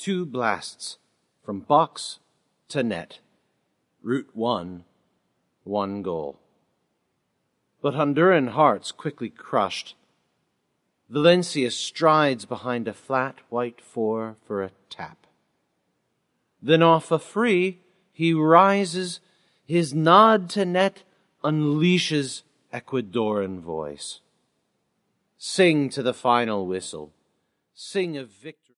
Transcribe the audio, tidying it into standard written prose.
2 blasts from box to net. Route 1, 1 goal. But Honduran hearts quickly crushed. Valencia strides behind a flat white 4 for a tap. Then off a free, he rises. His nod to net unleashes Ecuadorian voice. Sing to the final whistle. Sing of victory.